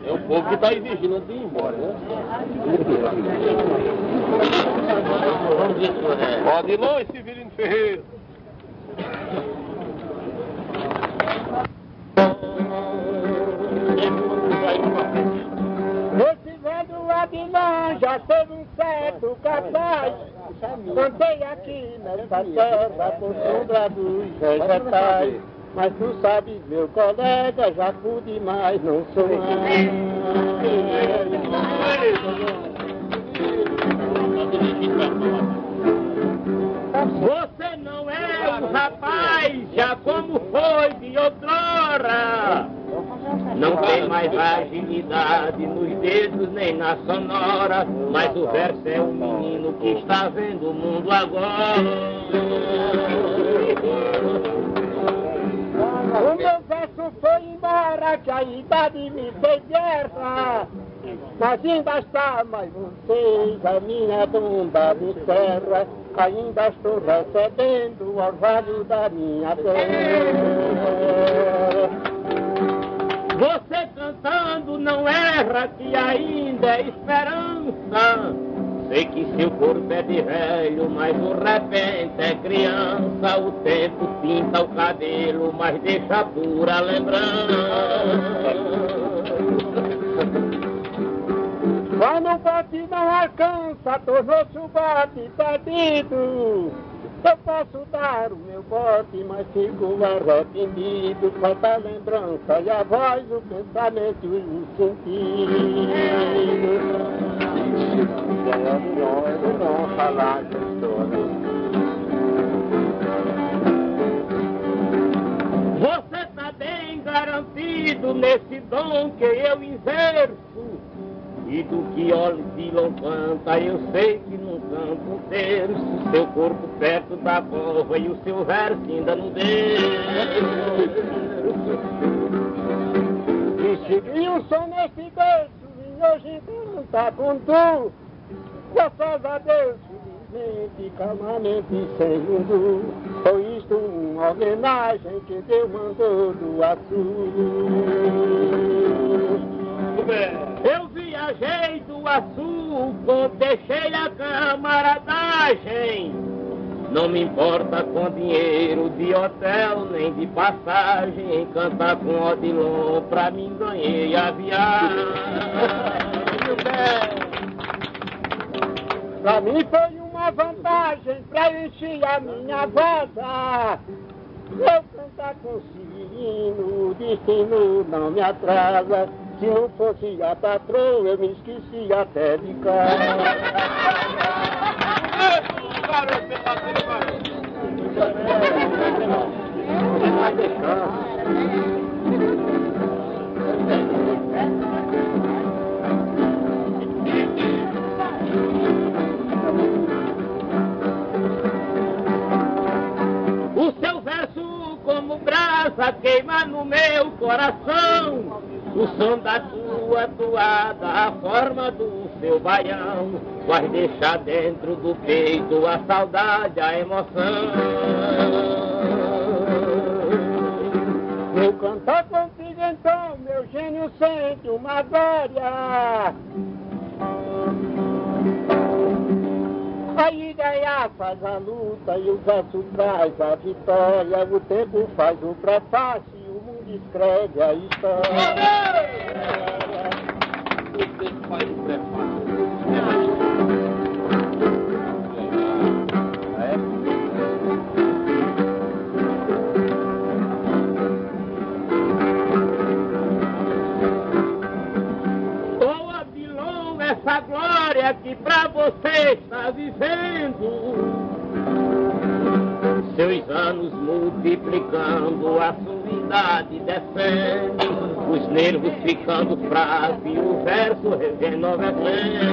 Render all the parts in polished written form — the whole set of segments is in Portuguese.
É o povo que está exigindo antes de ir embora, né? Pode ir longe, Severino Ferreira. Esse velho Adilão já teve um certo capaz. Cantei aqui nessa terra por sombra dos vegetais. Mas tu sabes, meu colega, já pude, mas não sou mais. Você não é um rapaz, já como foi de outrora. Não tem mais agilidade nos dedos nem na sonora, mas o verso é o menino que está vendo o mundo agora. O meu verso foi embora, que a idade me fez guerra. Mas ainda está mais vocês, a minha bomba me serra. Ainda estou recebendo o orvalho da minha terra. Você cantando não erra, que ainda é esperança. Sei que seu corpo é de velho, mas o repente é criança. O tempo pinta o cabelo, mas deixa pura lembrança. Quando o bote não alcança, tornou-se o bote perdido. Eu posso dar o meu bote, mas fico arrependido. Falta a lembrança e a voz, o pensamento e o sentido. É melhor falar que eu estou. Você está bem garantido nesse dom que eu exerço. E do que Odilon canta, eu sei que não canta um terço. Seu corpo perto da cova e o seu verso ainda não deu. E segui o som nesse berço, e hoje canta com tu. Graças a Deus, felizmente, calmamente, sem mundo. Foi isto uma homenagem que Deus mandou do Açu. Eu viajei do Açu, deixei a camaradagem. Não me importa com dinheiro de hotel nem de passagem. Cantar com Odilon pra mim ganhei a viagem. Pra mim foi uma vantagem pra encher a minha voz. Eu cantar com Severino, o destino não me atrasa. Se não fosse a patroa, eu me esqueci até de casa. O seu verso como brasa queima no meu coração. O som da tua toada, a forma do seu baião, vai deixar dentro do peito a saudade, a emoção. Vou cantar contigo então, meu gênio sente uma glória. A ideia faz a luta e o verso traz a vitória. O tempo faz o prefácio. Escreve a história. Ô Odilon, essa glória que pra você está vivendo, seus anos multiplicando, a sua idade descendo, os nervos ficando fracos e o verso renovecendo.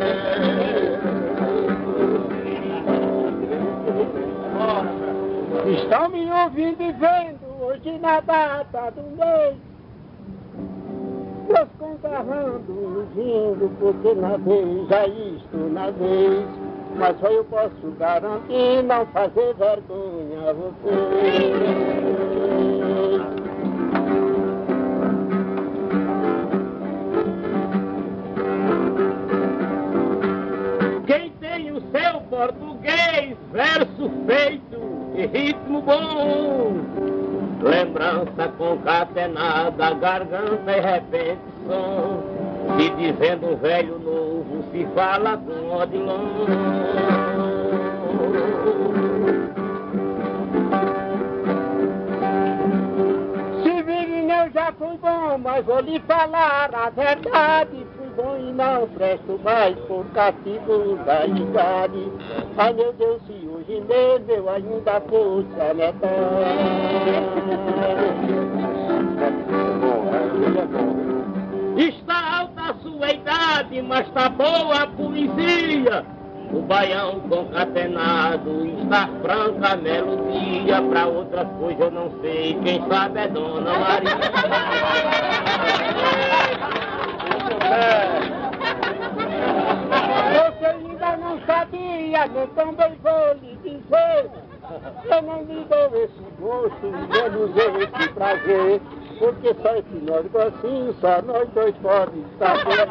Estão me ouvindo e vendo hoje na data do mês, meus contarrando vindo, porque na vez já isto na vez. Mas só eu posso garantir não fazer vergonha a você. bom. Lembrança concatenada, garganta e repente som, e dizendo um velho novo se fala com Odilon. Eu já fui bom, mas vou lhe falar a verdade. Fui bom e não presto mais por castigo da idade. Ai meu Deus, se hoje mesmo eu ainda fosse a metade. Está alta a sua idade, mas está boa a poesia. O baião concatenado está franca a melodia. Pra outras coisas eu não sei, quem sabe é Dona Maria. Você ainda não sabia, eu também vou lhe dizer. Eu não lhe dou esse gosto, menos eu esse prazer. Porque só esse nós assim, só nós dois podemos saber.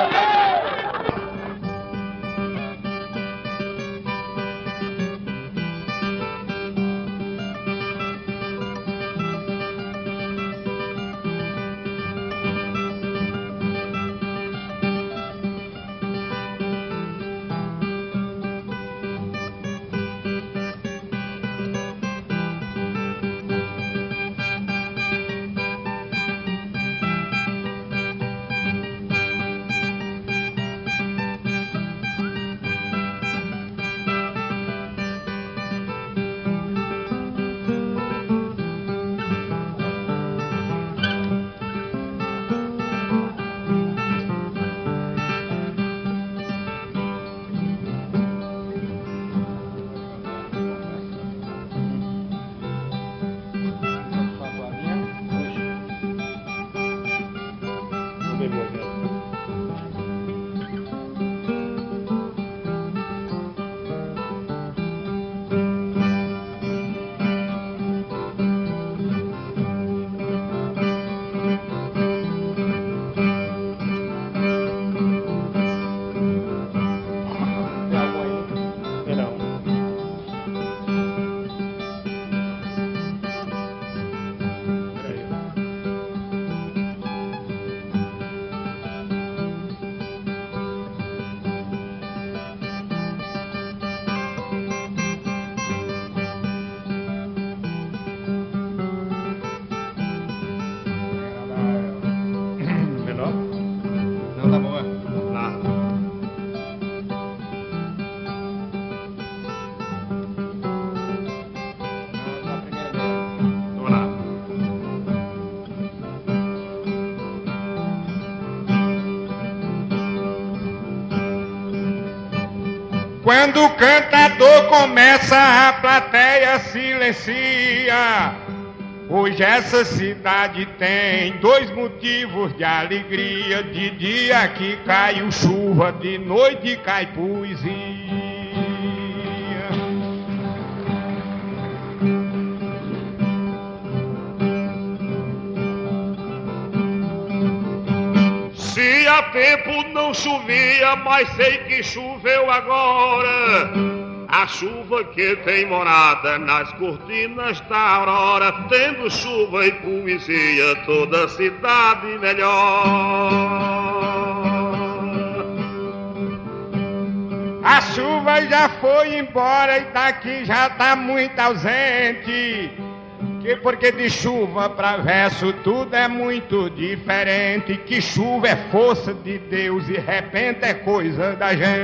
Quando o cantador começa, a plateia silencia. Hoje essa cidade tem dois motivos de alegria. De dia que cai chuva, de noite cai poesia. Se há tempo não chovia, mas sei que choveu agora. A chuva que tem morada nas cortinas da aurora. Tendo chuva e poesia, toda a cidade melhor. A chuva já foi embora e daqui já tá muito ausente. Porque de chuva pra verso tudo é muito diferente. Que chuva é força de Deus e repente é coisa da gente.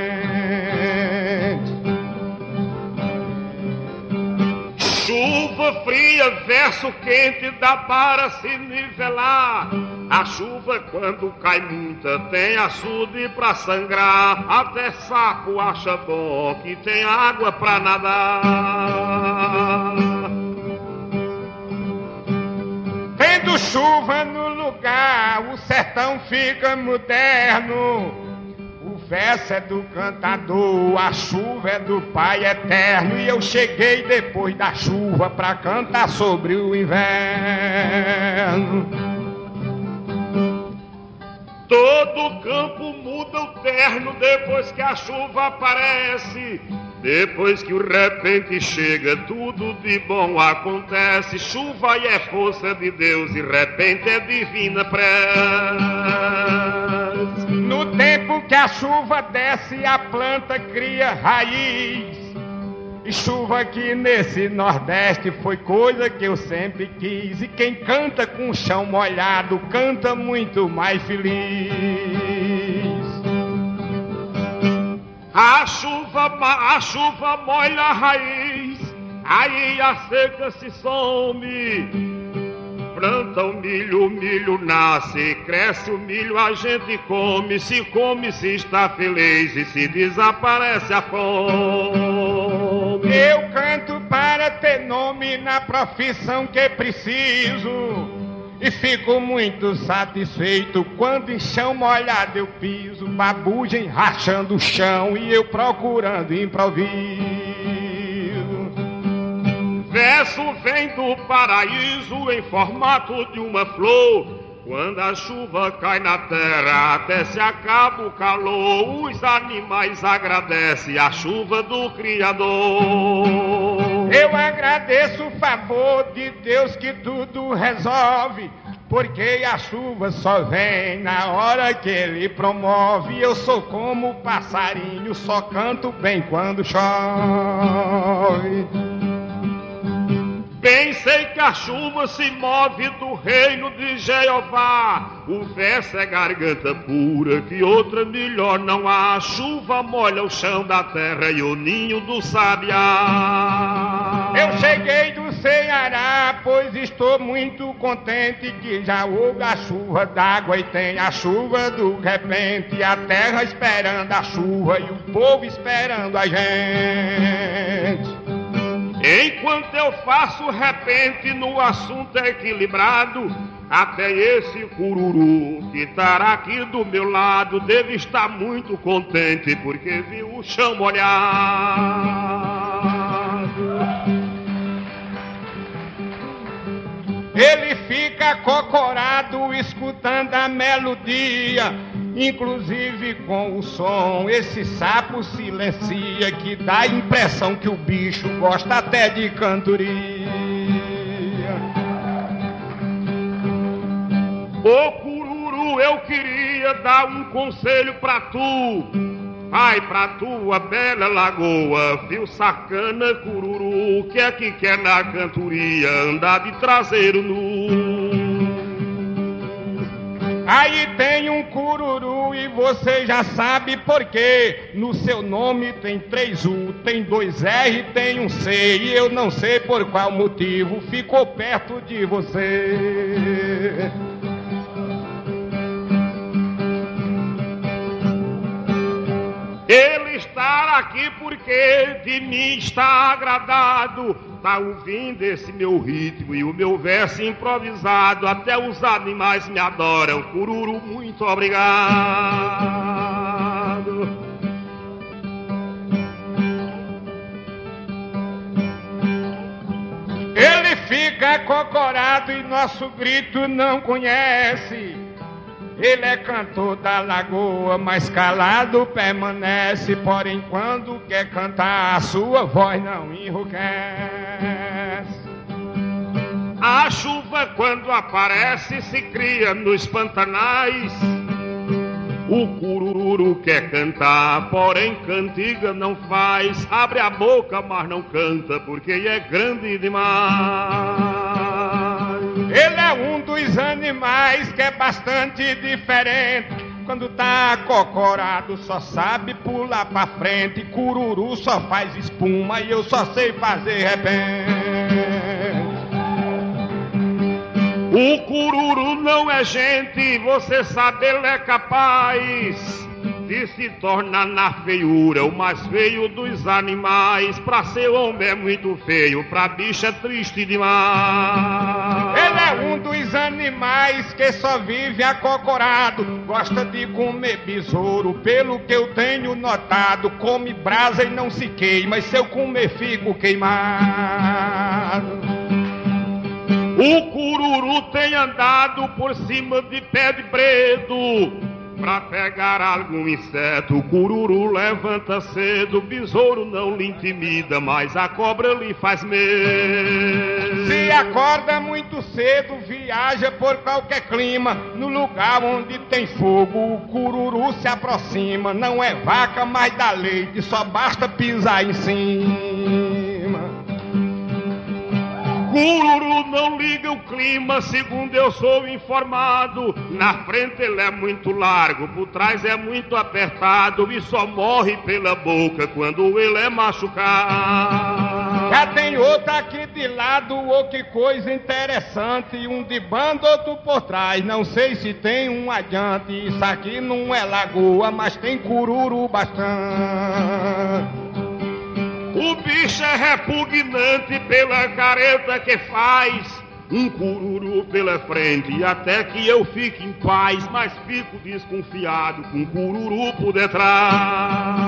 Chuva fria, verso quente, dá para se nivelar. A chuva quando cai muita tem açude pra sangrar. Até saco acha bom que tem água pra nadar. Tendo chuva no lugar, o sertão fica moderno. O verso é do cantador, a chuva é do Pai eterno. E eu cheguei depois da chuva pra cantar sobre o inverno. Todo campo muda o terno depois que a chuva aparece. Depois que o repente chega, tudo de bom acontece. Chuva é força de Deus e repente é divina prece. No tempo que a chuva desce, a planta cria raiz. E chuva aqui nesse Nordeste foi coisa que eu sempre quis. E quem canta com o chão molhado canta muito mais feliz. A chuva molha a raiz, aí a seca se some. Planta o milho nasce, cresce o milho, a gente come, se está feliz e se desaparece a fome. Eu canto para ter nome na profissão que preciso. E fico muito satisfeito quando em chão molhado eu piso. Babugem rachando o chão e eu procurando improviso. Verso vem do paraíso em formato de uma flor. Quando a chuva cai na terra até se acaba o calor. Os animais agradecem a chuva do Criador. Eu agradeço o favor de Deus que tudo resolve, porque a chuva só vem na hora que Ele promove. Eu sou como passarinho, só canto bem quando chove. Bem sei que a chuva se move do reino de Jeová. O verso é garganta pura, que outra melhor não há. A chuva molha o chão da terra e o ninho do sabiá. Eu cheguei do Ceará, pois estou muito contente que já houve a chuva d'água e tem a chuva do repente. A terra esperando a chuva e o povo esperando a gente. Enquanto eu faço repente no assunto equilibrado, até esse cururu que tá aqui do meu lado deve estar muito contente porque viu o chão molhado. Ele fica cocorado escutando a melodia, inclusive com o som. Esse sapo silencia que dá a impressão que o bicho gosta até de cantoria. Ô cururu, eu queria dar um conselho pra tu. Vai pra tua bela lagoa, viu sacana cururu, que é que quer na cantoria andar de traseiro nu. Aí tem um cururu e você já sabe por quê. No seu nome tem 3 U, tem 2 R, tem um C. E eu não sei por qual motivo ficou perto de você. Ele está aqui porque de mim está agradado. Tá ouvindo esse meu ritmo e o meu verso improvisado. Até os animais me adoram. Cururu, muito obrigado. Ele fica cocorado e nosso grito não conhece. Ele é cantor da lagoa, mas calado permanece. Porém, quando quer cantar, a sua voz não enrouquece. A chuva, quando aparece, se cria nos pantanais. O cururu quer cantar, porém cantiga não faz. Abre a boca, mas não canta, porque é grande demais. Ele é um dos animais que é bastante diferente. Quando tá acocorado só sabe pular pra frente. Cururu só faz espuma e eu só sei fazer repente. O cururu não é gente, você sabe, ele é capaz de se tornar na feiura o mais feio dos animais. Pra ser homem é muito feio, pra bicho é triste demais. Ele é um dos animais que só vive acocorado. Gosta de comer besouro, pelo que eu tenho notado. Come brasa e não se queima, e se eu comer fico queimado. O cururu tem andado por cima de pé de bredo. pra pegar algum inseto. O cururu levanta cedo, o besouro não lhe intimida, mas a cobra lhe faz medo. Se acorda muito cedo, viaja por qualquer clima, no lugar onde tem fogo, o cururu se aproxima. Não é vaca, mas dá leite, só basta pisar em cima. Cururu não liga o clima, segundo eu sou informado. Na frente ele é muito largo, por trás é muito apertado, e só morre pela boca quando ele é machucado. Já tem outro aqui de lado, oh que coisa interessante, um de banda, outro por trás, não sei se tem um adiante. Isso aqui não é lagoa, mas tem cururu bastante. O bicho é repugnante pela careta que faz, um cururu pela frente, até que eu fique em paz, mas fico desconfiado com cururu por detrás.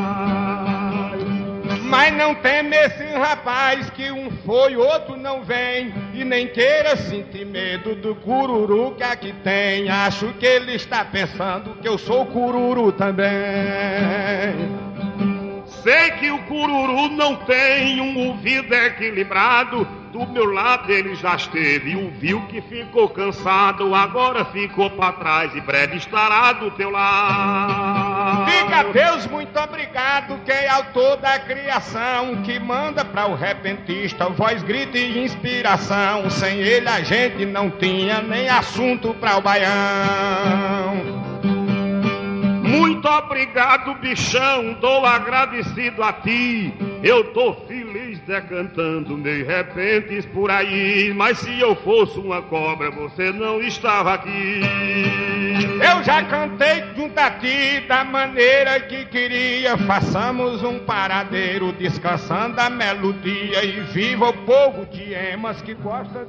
Mas não teme esse rapaz, que um foi, outro não vem, e nem queira sentir medo do cururu que aqui tem. Acho que ele está pensando que eu sou cururu também. Sei que o cururu não tem um ouvido equilibrado, do meu lado ele já esteve, ouviu que ficou cansado, agora ficou para trás e breve estará do teu lado. Diga a Deus muito obrigado, que é autor da criação, que manda para o repentista voz, grito e inspiração. Sem ele a gente não tinha nem assunto para o baião. Muito obrigado, bichão, tô agradecido a ti. Eu tô feliz cantando meio repentes por aí, mas se eu fosse uma cobra, você não estava aqui. Eu já cantei junto a ti da maneira que queria. Façamos um paradeiro descansando a melodia, e viva o povo de Emas que gosta.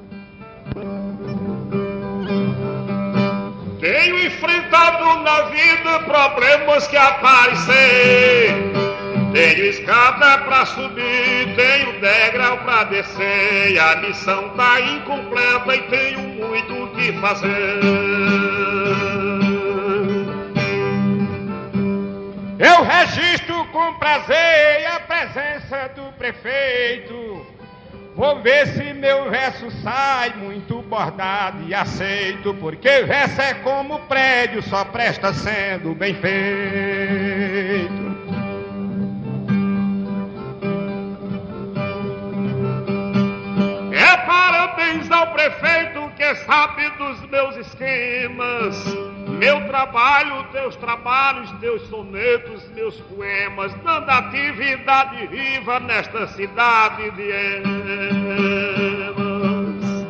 Tenho enfrentado na vida problemas que aparecer. Tenho escada pra subir, tenho degrau pra descer, e a missão tá incompleta e tenho muito o que fazer. Eu registro com prazer a presença do prefeito. Vou ver se meu verso sai muito bordado e aceito, porque verso é como prédio, só presta sendo bem feito. É parabéns ao prefeito que sabe dos meus esquemas. Meu trabalho, teus trabalhos, teus sonetos, meus poemas, dando atividade viva nesta cidade de Emas.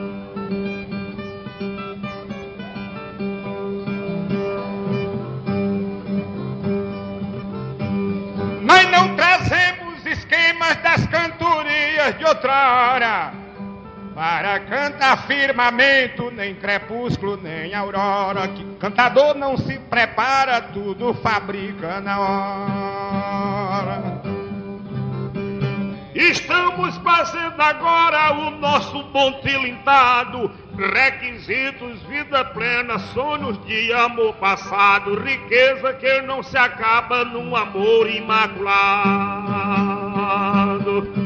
Nós não trazemos esquemas das cantorias de outrora para cantar firmamento, nem crepúsculo, nem aurora, que cantador não se prepara, tudo fabrica na hora. Estamos fazendo agora o nosso bom tilintado, requisitos, vida plena, sonhos de amor passado, riqueza que não se acaba num amor imaculado.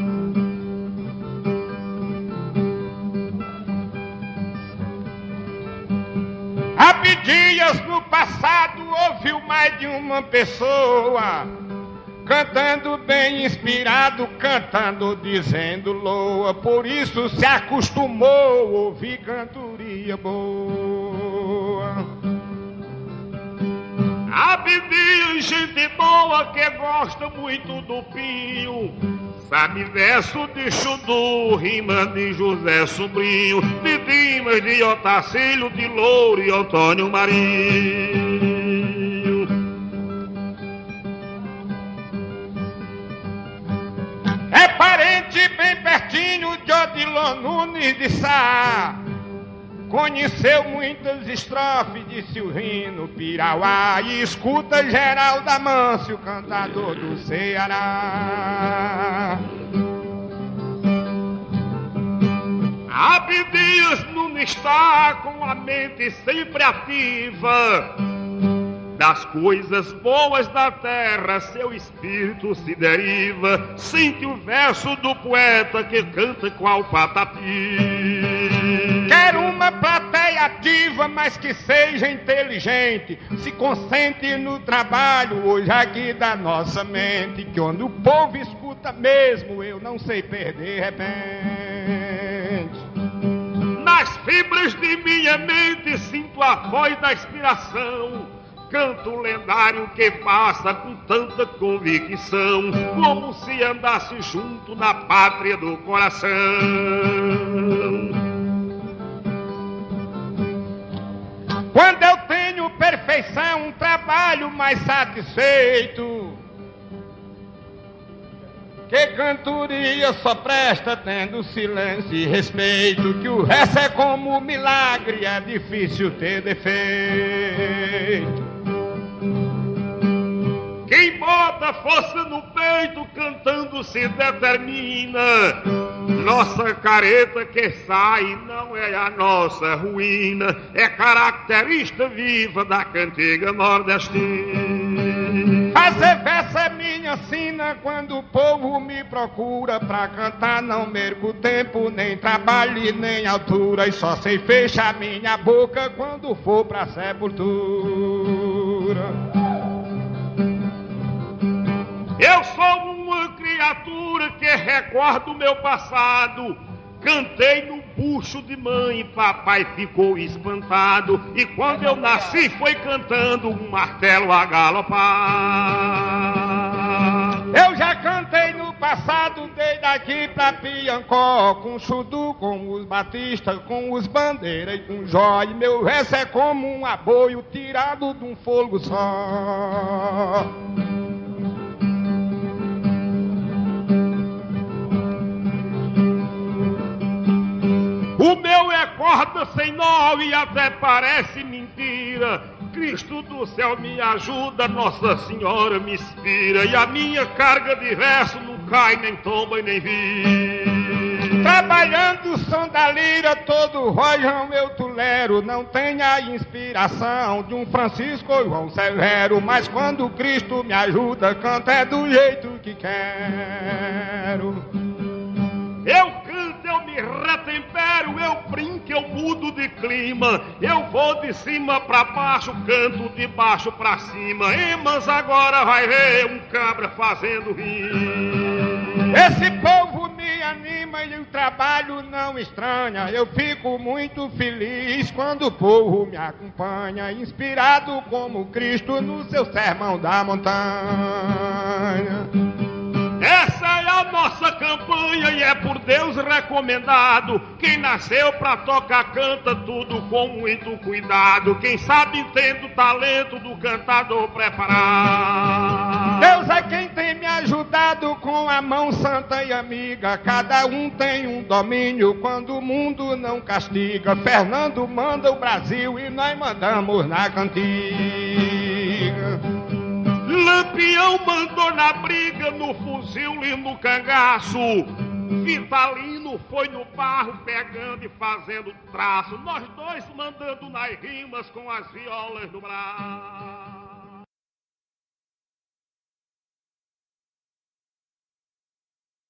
Abdias no passado ouviu mais de uma pessoa cantando bem inspirado, cantando dizendo loa, por isso se acostumou a ouvir cantoria boa. Abdias, gente boa que gosta muito do pinho, sabe verso de Xudu, rima de José Sobrinho, de Dimas, de Otacílio, de Louro e Antônio Marinho. É parente bem pertinho de Odilon Nunes de Sá, conheceu muitas estrofes de Silvino Pirauá, e escuta Geraldo Amâncio, cantador do Ceará. Abdias não está com a mente sempre ativa, Das coisas boas da terra seu espírito se deriva. Sente o verso do poeta que canta qual patapi. Quero uma plateia ativa, mas que seja inteligente. Se concentre no trabalho hoje aqui da nossa mente. Que onde o povo escuta mesmo, eu não sei perder repente. Nas fibras de minha mente sinto a voz da inspiração. Canto lendário que passa com tanta convicção, como se andasse junto na pátria do coração. Quando eu tenho perfeição, um trabalho mais satisfeito. Que cantoria só presta tendo silêncio e respeito. Que o resto é como um milagre, é difícil ter defeito. Quem bota força no peito cantando se determina. Nossa careta que sai não é a nossa ruína, é característica viva da cantiga nordestina. Fazer verso é minha sina, quando o povo me procura pra cantar não perco tempo, nem trabalho e nem altura, e só sei fechar minha boca quando for pra sepultura. Eu sou uma criatura que recorda o meu passado. Cantei no bucho de mãe, papai ficou espantado. E quando eu nasci foi cantando um martelo a galopar. Eu já cantei no passado, desde aqui pra Piancó, com Chudu, com os Batistas, com os Bandeira e com Jó. E meu verso é como um aboio tirado de um fogo só. O meu é corda sem nó e até parece mentira. Cristo do céu me ajuda, Nossa Senhora me inspira. E a minha carga de verso não cai, nem tomba e nem vira. Trabalhando o som da lira, todo rojão eu tolero. Não tem a inspiração de um Francisco ou João Severo, mas quando Cristo me ajuda, canto é do jeito que quero. Eu canto, eu me retempero, eu brinco, eu mudo de clima. Eu vou de cima pra baixo, canto de baixo pra cima. Mas agora vai ver um cabra fazendo rir. Esse povo me anima e o trabalho não estranha. Eu fico muito feliz quando o povo me acompanha, inspirado como Cristo no seu sermão da montanha. Essa é a nossa campanha e é por Deus recomendado. Quem nasceu pra tocar canta tudo com muito cuidado. Quem sabe entende o talento do cantador preparado. Deus é quem tem me ajudado com a mão santa e amiga. Cada um tem um domínio quando o mundo não castiga. Fernando manda o Brasil e nós mandamos na cantiga. Lampião mandou na briga, no fuzil e no cangaço. Vitalino foi no barro pegando e fazendo traço. Nós dois mandando nas rimas com as violas do braço.